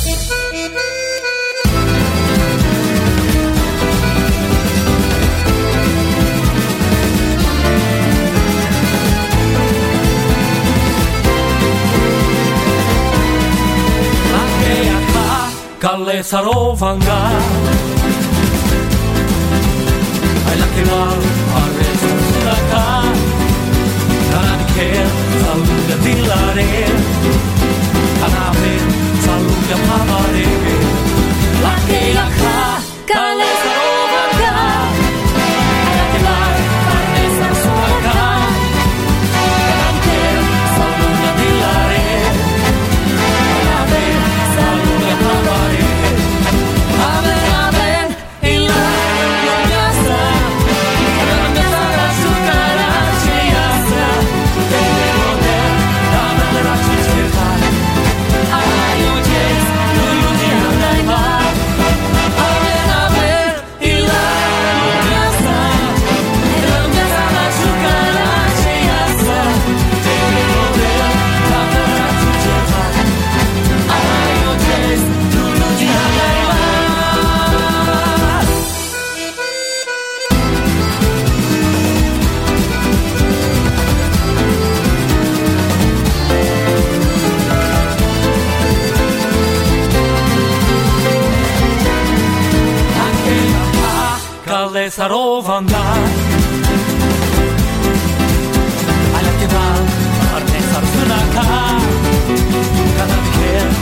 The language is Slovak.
Kalle Sarovanga Ai la che va a resta sulla ca Cara di che saluta di lare Canave saluta pavare La che la ca Kalle Sarovanga Ai la che va a resta sulla ca Cara di che saluta di lare Canave saluta pavare Sarovanga Alla che va a restare sulla ca Cada di che